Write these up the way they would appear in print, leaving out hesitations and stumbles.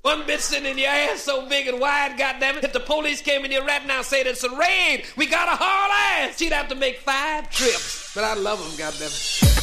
One bitch sitting in your ass so big and wide, goddammit. If the police came in your rat now said it's a raid, we got a haul ass. She'd have to make 5 trips. But I love them, goddammit.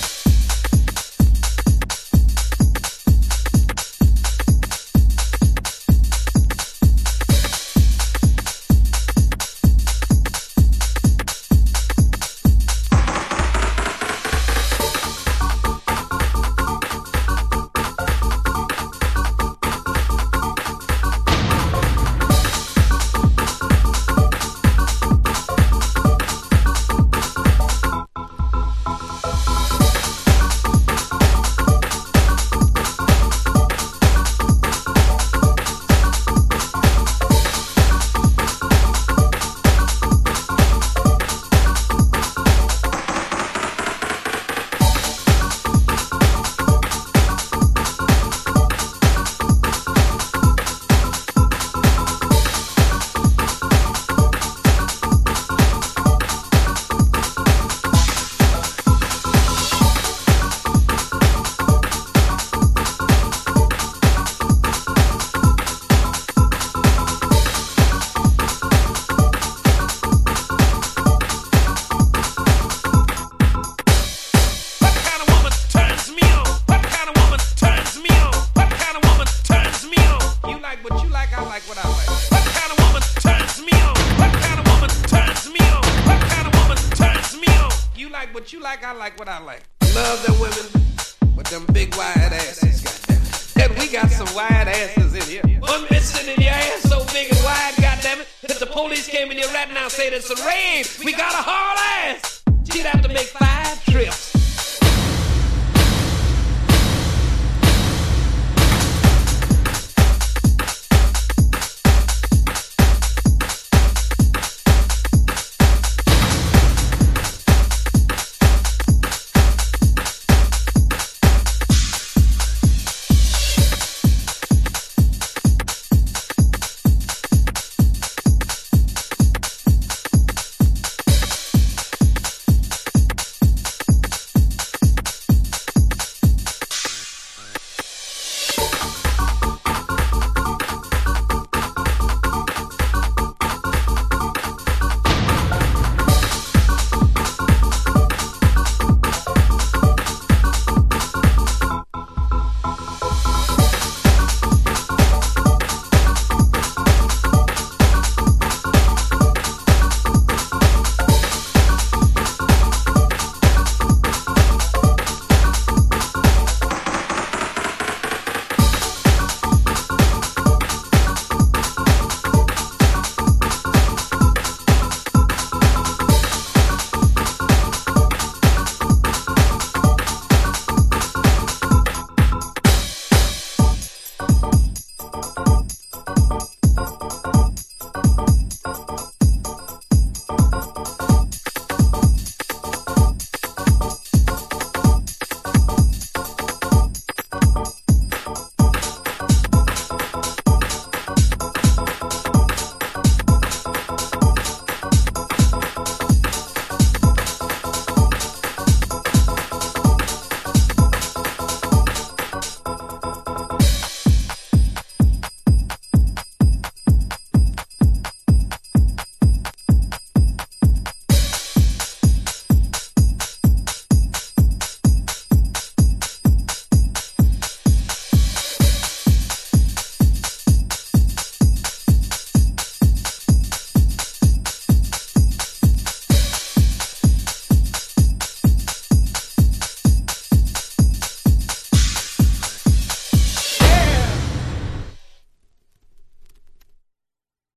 What you like, I like what I like. Love them women with them big wide asses, goddammit. And we got some wide asses in here. One bitch sitting in your ass so big and wide, goddammit. If the police came in here right now and said it's a raid, we got a haul ass. She'd have to make 5 trips.